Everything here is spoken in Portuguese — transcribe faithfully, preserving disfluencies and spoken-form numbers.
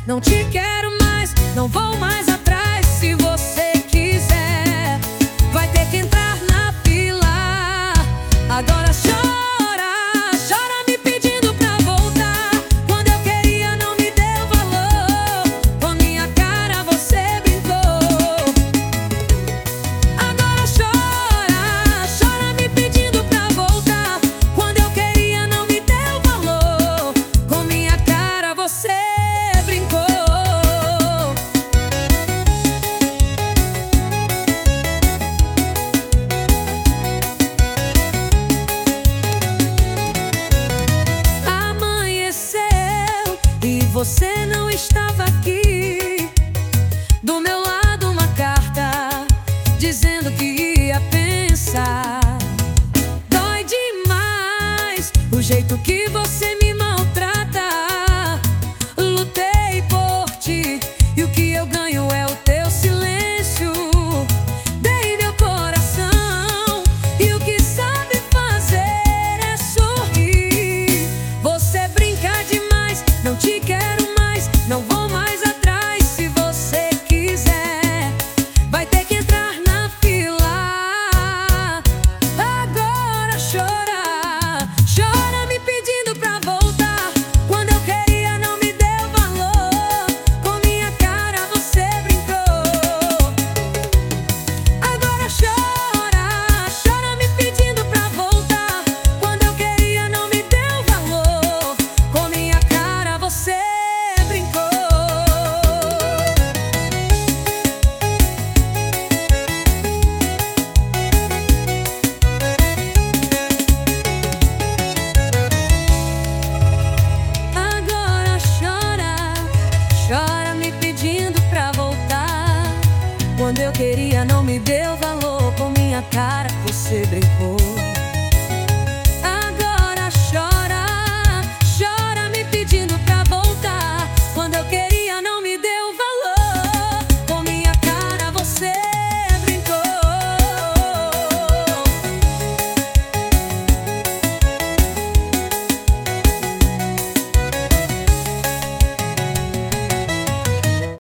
não te quero mais, não vou mais atrás. Se você quiser, vai ter que entrar na fila. Agora chora, chora me pedindo pra voltar. Quando eu queria não me deu valor, com a minha cara você brincou. Agora chora, chora me pedindo pra voltar. Quando eu queria não me deu valor, com minha cara você brincou. Você não estava aqui. Do meu lado uma carta dizendo que ia pensar. Dói demais o jeito que você me maltrata. Lutei por ti e o que eu ganho é o teu silêncio. Dei meu coração e o que sabe fazer é sorrir. Você brinca demais, não te quero, não vou mais atrás. Se você quiser, vai ter que entrar na fila. Agora chora, chora me pedindo pra voltar. Quando eu queria não me deu valor, com minha cara você brincou. Agora chora, chora me pedindo pra voltar. Quando eu queria não me deu valor, com minha cara você brincou. Agora chora, chora me pedindo pra voltar. Quando eu queria não me deu valor, com minha cara você brincou.